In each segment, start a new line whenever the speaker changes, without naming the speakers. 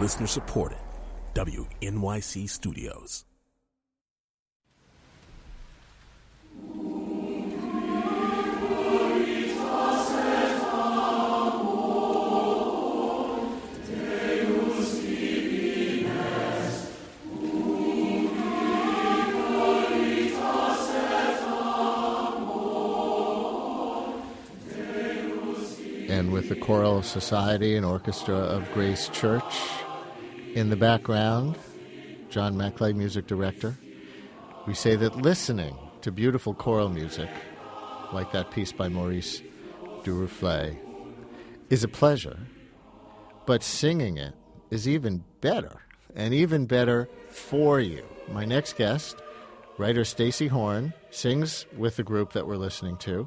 Listener supported. WNYC Studios.
And with the Choral Society and Orchestra of Grace Church in the background, John Maclay, music director, we say that listening to beautiful choral music, like that piece by Maurice Duruflé, is a pleasure, but singing it is even better, and even better for you. My next guest, writer Stacey Horn, sings with the group that we're listening to,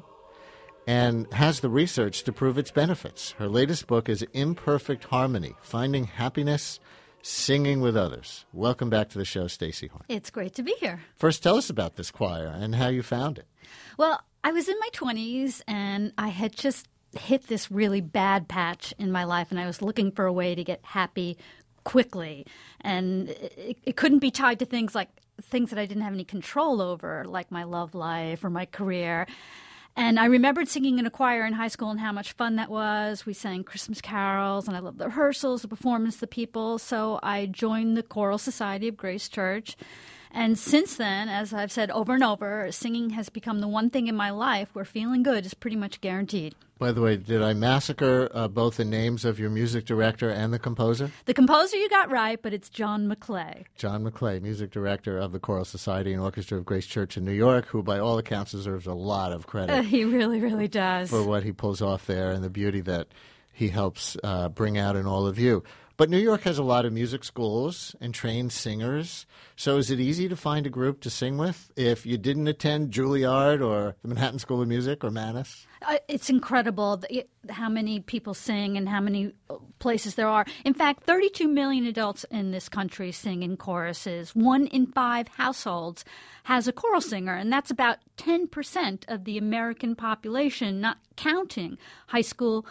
and has the research to prove its benefits. Her latest book is Imperfect Harmony, Finding Happiness Singing with Others. Welcome back to the show, Stacey Horn.
It's great to be here.
First, tell us about this choir and how you found it.
Well, I was in my 20s, and I had just hit this really bad patch in my life, and I was looking for a way to get happy quickly. And it couldn't be tied to things that I didn't have any control over, like my love life or my career. And I remembered singing in a choir in high school and how much fun that was. We sang Christmas carols, and I loved the rehearsals, the performance, the people. So I joined the Choral Society of Grace Church. And since then, as I've said over and over, singing has become the one thing in my life where feeling good is pretty much guaranteed.
By the way, did I massacre both the names of your music director and the composer?
The composer you got right, but it's John Maclay.
John Maclay, music director of the Choral Society and Orchestra of Grace Church in New York, who by all accounts deserves a lot of credit.
He really, really does.
For what he pulls off there and the beauty that he helps bring out in all of you. But New York has a lot of music schools and trained singers. So is it easy to find a group to sing with if you didn't attend Juilliard or the Manhattan School of Music or Mannes?
It's incredible how many people sing and how many places there are. In fact, 32 million adults in this country sing in choruses. 1 in 5 households has a choral singer, and that's about 10% of the American population, not counting high school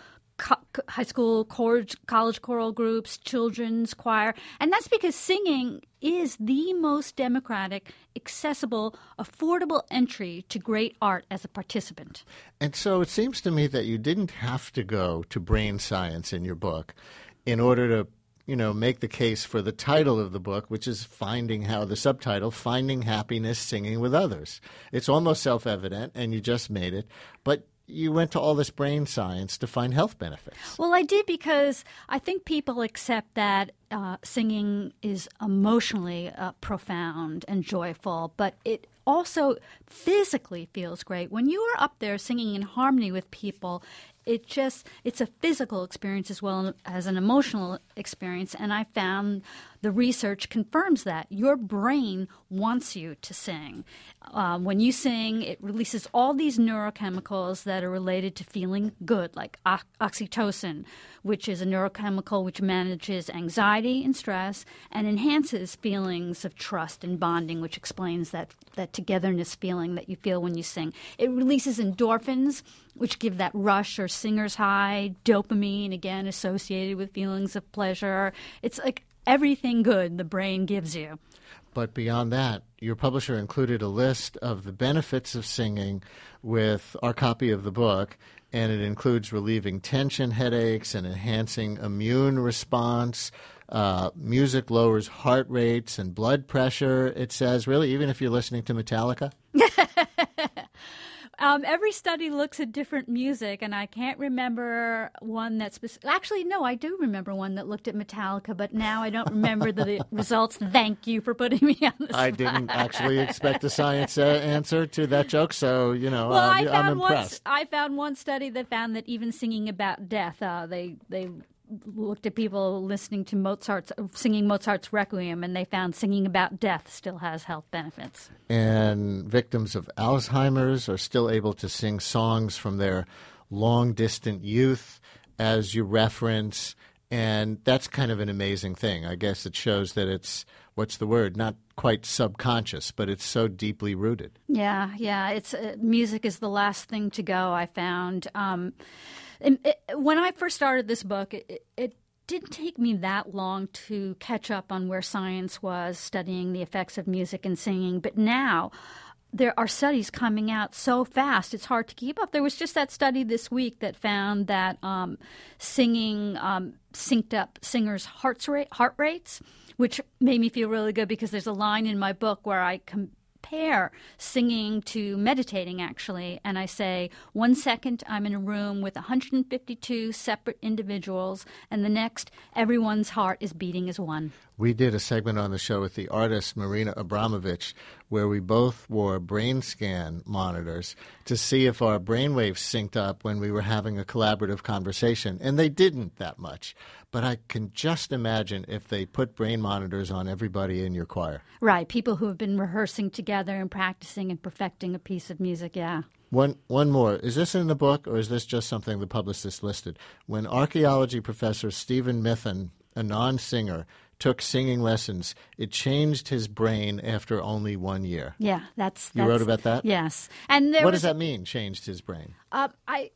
college choral groups, children's choir. And that's because singing is the most democratic, accessible, affordable entry to great art as a participant.
And so it seems to me that you didn't have to go to brain science in your book in order to, make the case for the title of the book, which is Finding Happiness Singing with Others. It's almost self-evident, and you just made it. But you went to all this brain science to find health benefits.
Well, I did because I think people accept that singing is emotionally profound and joyful, but it also physically feels great. When you are up there singing in harmony with people, it's a physical experience as well as an emotional experience, and I found the research confirms that. Your brain wants you to sing. When you sing, it releases all these neurochemicals that are related to feeling good, like oxytocin, which is a neurochemical which manages anxiety and stress and enhances feelings of trust and bonding, which explains that togetherness feeling that you feel when you sing. It releases endorphins, which give that rush or singer's high, dopamine, again, associated with feelings of pleasure. It's like everything good the brain gives you.
But beyond that, your publisher included a list of the benefits of singing with our copy of the book, and it includes relieving tension, headaches, and enhancing immune response. Music lowers heart rates and blood pressure, it says. Really, even if you're listening to Metallica?
Every study looks at different music, and I can't remember one that's actually, no, I do remember one that looked at Metallica, but now I don't remember the results. Thank you for putting me on the spot.
I didn't actually expect a science answer to that joke, so, I'm impressed.
I found one study that found that even singing about death, they looked at people listening to singing Mozart's Requiem, and they found singing about death still has health benefits.
And victims of Alzheimer's are still able to sing songs from their long-distant youth, as you reference, and that's kind of an amazing thing. I guess it shows that it's, not quite subconscious, but it's so deeply rooted.
Yeah. It's music is the last thing to go, I found. When I first started this book, it didn't take me that long to catch up on where science was studying the effects of music and singing. But now there are studies coming out so fast, it's hard to keep up. There was just that study this week that found that singing synced up singers' heart rates, which made me feel really good because there's a line in my book where I compare singing to meditating, actually. And I say, 1 second I'm in a room with 152 separate individuals, and the next, everyone's heart is beating as one.
We did a segment on the show with the artist Marina Abramovich where we both wore brain scan monitors to see if our brainwaves synced up when we were having a collaborative conversation. And they didn't that much. But I can just imagine if they put brain monitors on everybody in your choir.
Right, people who have been rehearsing together and practicing and perfecting a piece of music, yeah.
One more. Is this in the book, or is this just something the publicist listed? When archaeology professor Stephen Mithen, a non-singer, took singing lessons, it changed his brain after only 1 year.
Yeah, that's
You wrote about that?
Yes. And
what does that mean, changed his brain?
I'd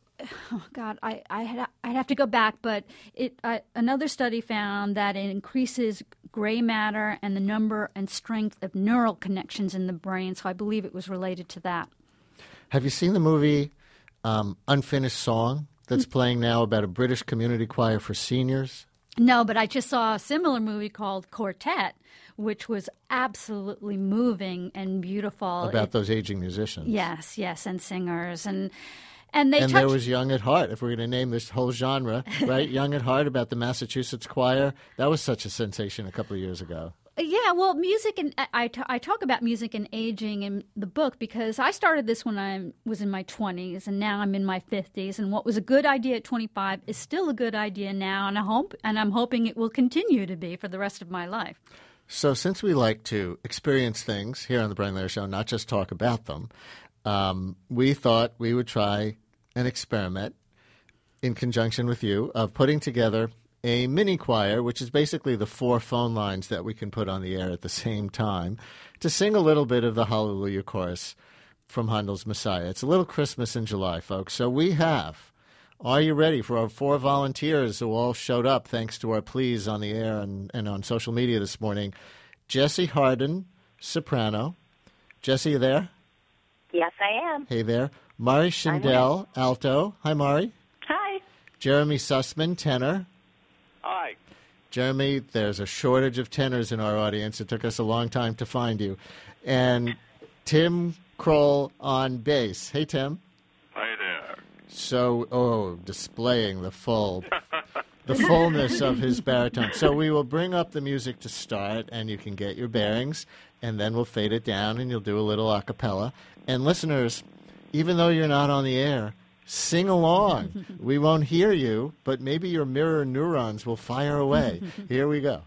have to go back, but another study found that it increases gray matter and the number and strength of neural connections in the brain, so I believe it was related to that.
Have you seen the movie Unfinished Song that's playing now about a British community choir for seniors?
No, but I just saw a similar movie called Quartet, which was absolutely moving and beautiful.
About those aging musicians.
Yes, and singers. And
there was Young at Heart, if we're going to name this whole genre, right? Young at Heart about the Massachusetts choir. That was such a sensation a couple of years ago.
Yeah, well, music, and I talk about music and aging in the book because I started this when I was in my 20s, and now I'm in my 50s. And what was a good idea at 25 is still a good idea now, and I'm hoping it will continue to be for the rest of my life.
So since we like to experience things here on the Brian Lehrer Show, not just talk about them, we thought we would try an experiment in conjunction with you of putting together a mini choir, which is basically the 4 phone lines that we can put on the air at the same time, to sing a little bit of the Hallelujah chorus from Handel's Messiah. It's a little Christmas in July, folks. So we have, are you ready for our 4 volunteers who all showed up thanks to our pleas on the air and on social media this morning? Jessie Harden, soprano. Jessie, you there?
Yes, I am.
Hey there. Mari Schindel, alto. Hi, Mari.
Hi.
Jeremy Sussman, tenor.
Hi.
Jeremy, there's a shortage of tenors in our audience. It took us a long time to find you. And Tim Kroll on bass. Hey, Tim.
Hi there.
So, displaying the fullness of his baritone. So we will bring up the music to start, and you can get your bearings, and then we'll fade it down, and you'll do a little a cappella. And listeners, even though you're not on the air, sing along. We won't hear you, but maybe your mirror neurons will fire away. Here we go.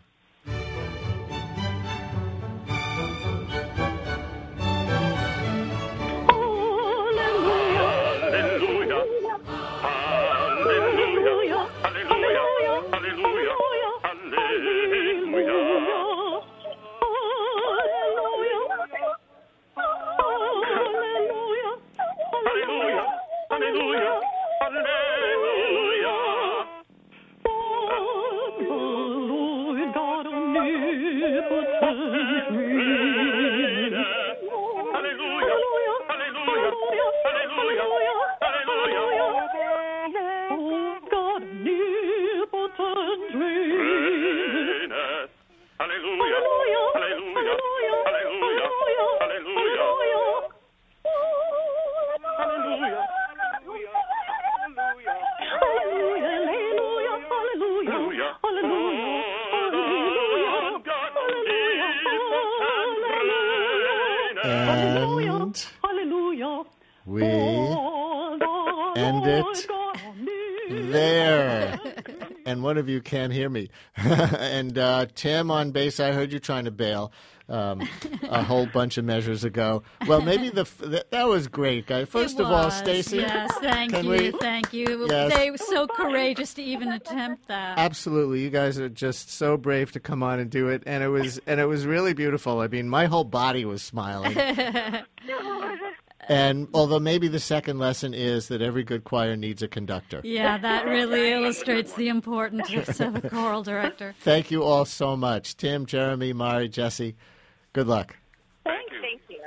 We end it there. And one of you can't hear me. And Tim on bass, I heard you trying to bail a whole bunch of measures ago. Well, maybe that was great, guys. First of all, Stacy.
Yes, thank you.
Yes.
They were so courageous to even attempt that.
Absolutely. You guys are just so brave to come on and do it. And it was really beautiful. I mean, my whole body was smiling. And although maybe the second lesson is that every good choir needs a conductor.
Yeah, that really illustrates the importance of a choral director.
Thank you all so much. Tim, Jeremy, Mari, Jesse, good luck.
Thank you.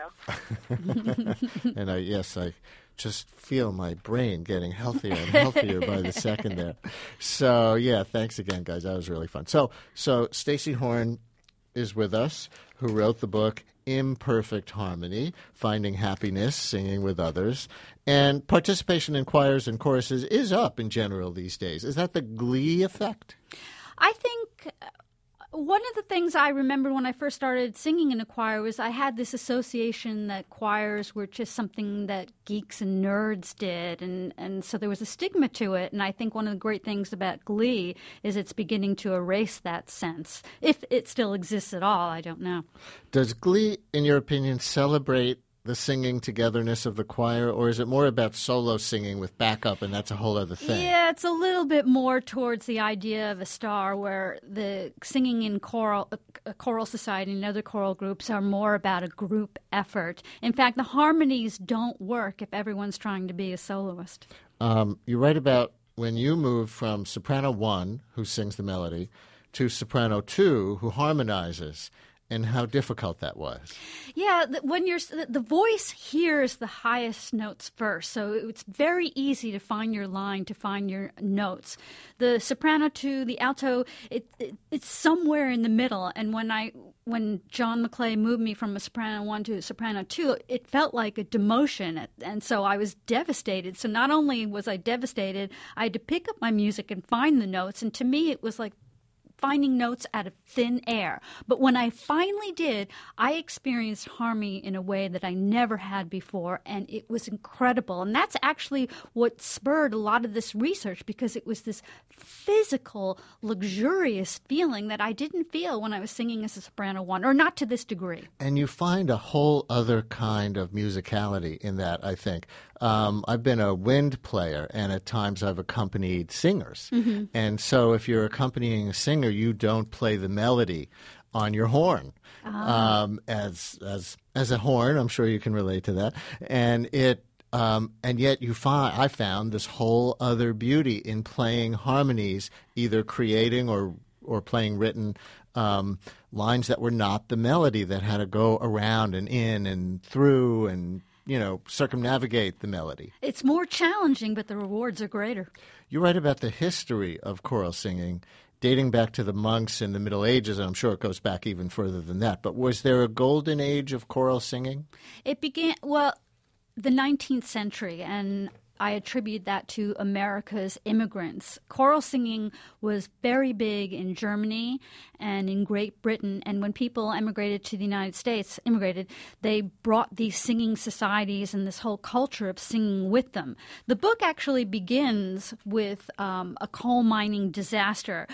And I just feel my brain getting healthier and healthier by the second there. So, yeah, thanks again, guys. That was really fun. So Stacey Horn is with us, who wrote the book Imperfect Harmony, Finding Happiness, Singing with Others. And participation in choirs and choruses is up in general these days. Is that the Glee effect?
I think one of the things I remember when I first started singing in a choir was I had this association that choirs were just something that geeks and nerds did, and so there was a stigma to it. And I think one of the great things about Glee is it's beginning to erase that sense. If it still exists at all, I don't know.
Does Glee, in your opinion, celebrate the singing togetherness of the choir, or is it more about solo singing with backup, and that's a whole other thing?
Yeah, it's a little bit more towards the idea of a star, where the singing in choral society and other choral groups are more about a group effort. In fact, the harmonies don't work if everyone's trying to be a soloist.
You write about when you moved from soprano 1, who sings the melody, to soprano 2, who harmonizes, and how difficult that was.
Yeah, when the voice hears the highest notes first, so it's very easy to find your line, to find your notes. The soprano to the alto, it's somewhere in the middle. And when John McClay moved me from a soprano 1 to a soprano 2, it felt like a demotion, and so I was devastated. So not only was I devastated, I had to pick up my music and find the notes, and to me it was like finding notes out of thin air. But when I finally did, I experienced harmony in a way that I never had before, and it was incredible. And that's actually what spurred a lot of this research, because it was this physical, luxurious feeling that I didn't feel when I was singing as a soprano 1, or not to this degree.
And you find a whole other kind of musicality in that, I think. I've been a wind player, and at times I've accompanied singers. Mm-hmm. And so if you're accompanying a singer, you don't play the melody on your horn. As a horn, I'm sure you can relate to that. And and yet I found this whole other beauty in playing harmonies, either creating or playing written lines that were not the melody, that had to go around and in and through and circumnavigate the melody.
It's more challenging, but the rewards are greater.
You write about the history of choral singing dating back to the monks in the Middle Ages, and I'm sure it goes back even further than that. But was there a golden age of choral singing? It began,
the 19th century, and I attribute that to America's immigrants. Choral singing was very big in Germany and in Great Britain, and when people immigrated to the United States, they brought these singing societies and this whole culture of singing with them. The book actually begins with a coal mining disaster.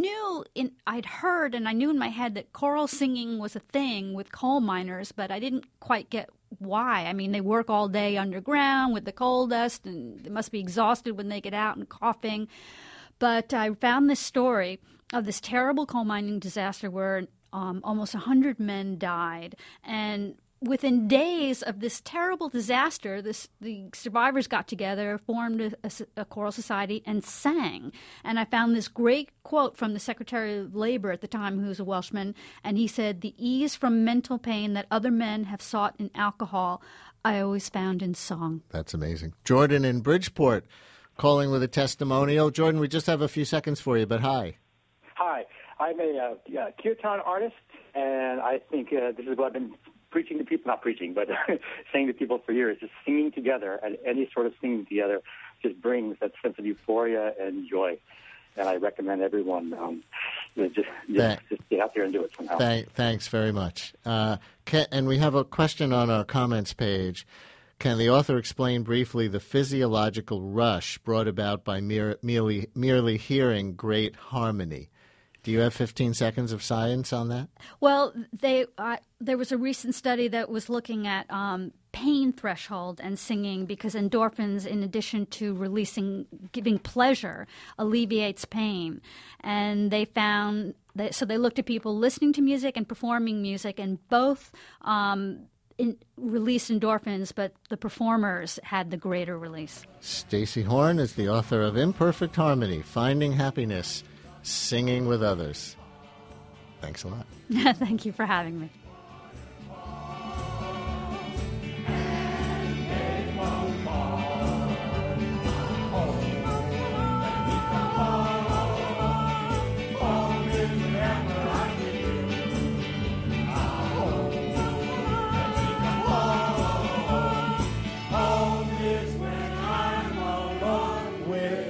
I'd heard and I knew in my head that choral singing was a thing with coal miners, but I didn't quite get why. I mean, they work all day underground with the coal dust, and they must be exhausted when they get out and coughing. But I found this story of this terrible coal mining disaster where almost 100 men died. And within days of this terrible disaster, the survivors got together, formed a choral society, and sang. And I found this great quote from the Secretary of Labor at the time, who was a Welshman, and he said, "The ease from mental pain that other men have sought in alcohol, I always found in song."
That's amazing. Jordan in Bridgeport calling with a testimonial. Jordan, we just have a few seconds for you, but hi.
Hi. I'm a kirtan artist, and I think this is what I've been preaching to people, not preaching, but saying to people for years, just singing together, and any sort of singing together just brings that sense of euphoria and joy. And I recommend everyone just get out there and do it somehow.
Thanks very much. And we have a question on our comments page. Can the author explain briefly the physiological rush brought about by merely hearing great harmony? Do you have 15 seconds of science on that?
Well, there was a recent study that was looking at pain threshold and singing, because endorphins, in addition to giving pleasure, alleviates pain. And they found that, so they looked at people listening to music and performing music, and both released endorphins, but the performers had the greater release.
Stacey Horn is the author of Imperfect Harmony, Finding Happiness, Singing with Others. Thanks a lot.
Thank you for having me.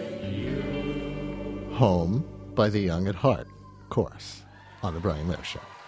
Home by the Young at Heart Chorus on The Brian Lehrer Show.